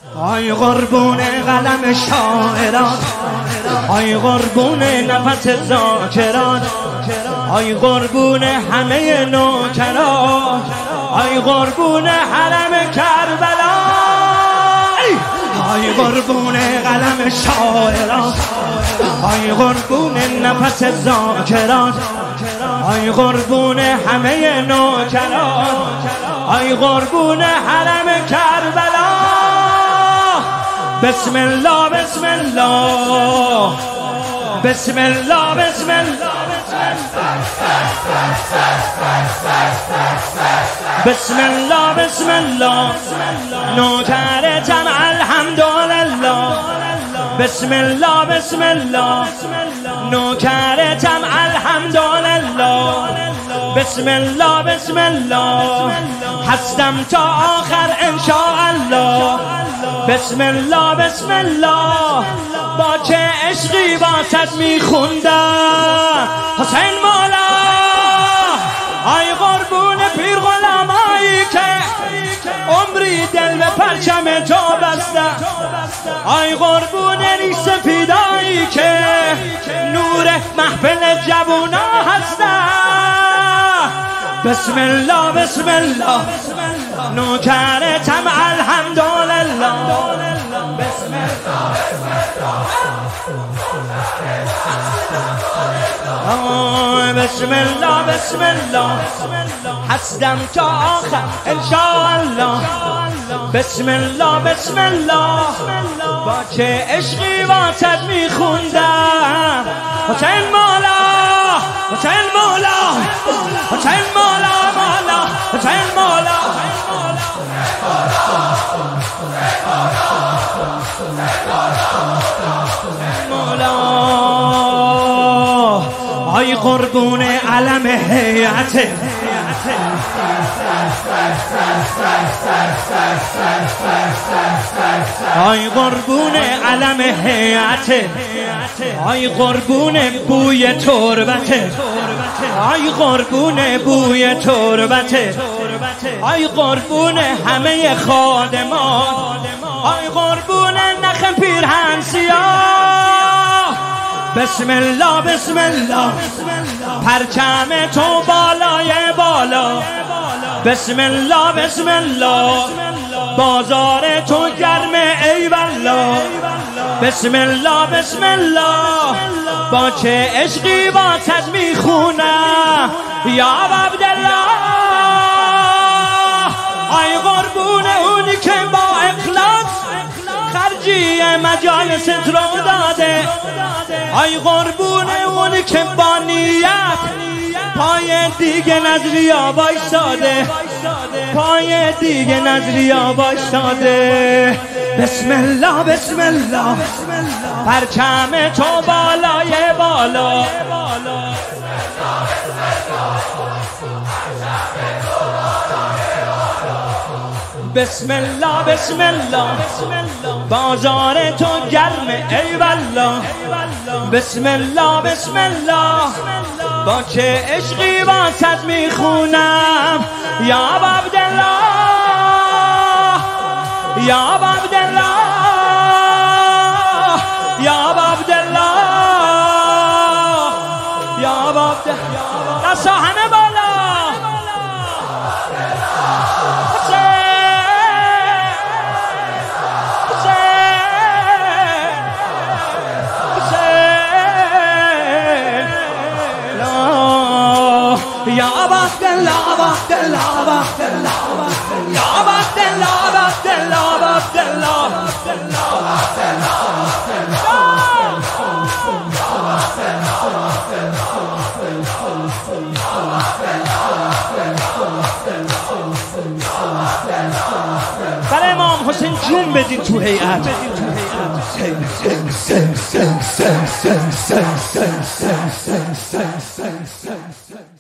آی قربون قلم شاعران، آی قربون نفس ذاکران، آی قربون همه نوکران، آی قربون حرم کربلا، آی قربون قلم شاعران، آی قربون نفس ذاکران، آی قربون همه نوکران، آی قربون حرم کربلا. بسم الله بسم الله بسم الله بسم الله بسم الله بسم الله نوکرتم الحمدلله. بسم الله بسم الله نوکرتم الحمدلله. بسم الله بسم الله هستم تا آخر انشاءالله. بسم الله بسم الله با چه عشقی واسط میخوندم حسین مولا. آی قربون پیر غلامایی که عمری دل به پرچم تو بستم، آی قربون ریش سفیدایی که نور محفل جوونا هستم. بسم الله بسم الله نوکرتم الحمدلله. بسم الله بسم الله بسم الله هستم تا آخر انشاءالله. بسم الله بسم الله با چه عشقی واسط میخوندم حسین مولا حسین مولا حسین مولا مولا حسین مولا. آی قربون علم هیئت، آی قربون علم هیئت، آی قربون بوی تربت، آی قربون بوی تربت، آی قربون همه خادمان، آی قربون نخ پیرهن سیاه. بسم الله بسم الله پرچم تو بالای بالا. بسم الله بسم الله بازار تو گرم ای والله. بسم الله بسم الله با چه عشقی واسط میخونم یا عبدالله. آی قربون اونی که با اخلاص خرجی مجالس رو داده، آی قربون اونی که با نیت پای دیگه نظریا بایستاده، پای دیگه نظریا بایستاده. بسم الله بسم الله پرچم تو بالای بالا. بسم الله بسم الله بازار تو گرم ای والله. بسم الله بسم الله با چه عشقی واسط میخونم یا عبدالله یا عبدالله یا عبدالله یا عبدالله. دستا همه بالا. یا عبدالله عبدالله عبدالله یا عبدالله عبدالله عبدالله. برای امام حسین جون بدین تو هیئت. سن